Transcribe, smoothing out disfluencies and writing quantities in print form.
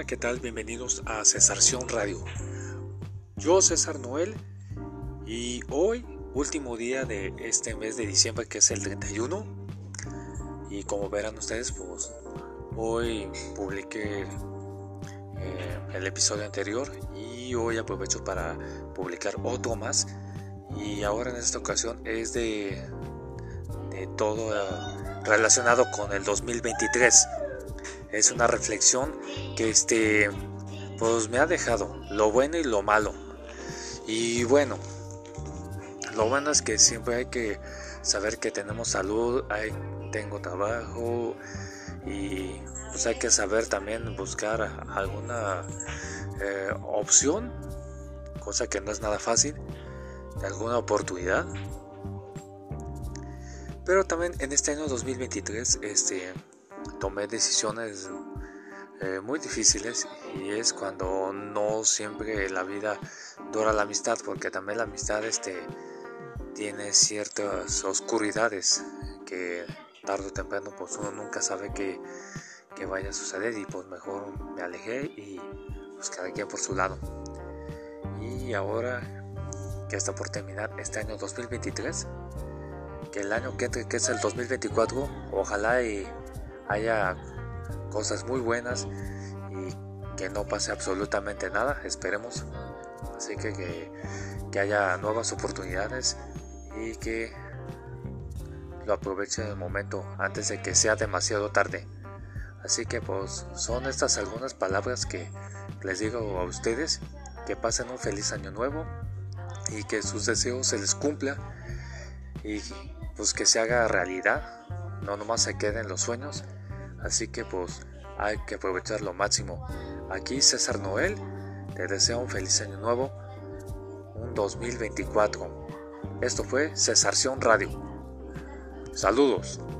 ¿qué tal? Bienvenidos a Cesarción Radio. Yo, César Noel, y hoy, último día de este mes de diciembre, que es el 31. Y como verán ustedes, pues hoy publiqué el episodio anterior y hoy aprovecho para publicar otro más. Y ahora en esta ocasión es de todo relacionado con el 2023. Es una reflexión que pues me ha dejado lo bueno y lo malo. Y bueno, lo bueno es que siempre hay que saber que tenemos salud, tengo trabajo y pues hay que saber también buscar alguna opción, cosa que no es nada fácil, alguna oportunidad. Pero también en este año 2023 tomé decisiones muy difíciles, y es cuando no siempre la vida dura la amistad, porque también la amistad tiene ciertas oscuridades que tarde o temprano pues uno nunca sabe que vaya a suceder, y pues mejor me alejé y pues cada quien por su lado. Y ahora que está por terminar este año 2023, que el año que entre, que es el 2024, ojalá y haya cosas muy buenas y que no pase absolutamente nada, esperemos. Así que haya nuevas oportunidades y que lo aprovechen en el momento antes de que sea demasiado tarde. Así que pues son estas algunas palabras que les digo a ustedes, que pasen un feliz año nuevo y que sus deseos se les cumpla y pues que se haga realidad, no nomás se queden los sueños. Así que pues hay que aprovechar lo máximo. Aquí César Noel te desea un feliz año nuevo, un 2024. Esto fue Cesarción Radio. Saludos.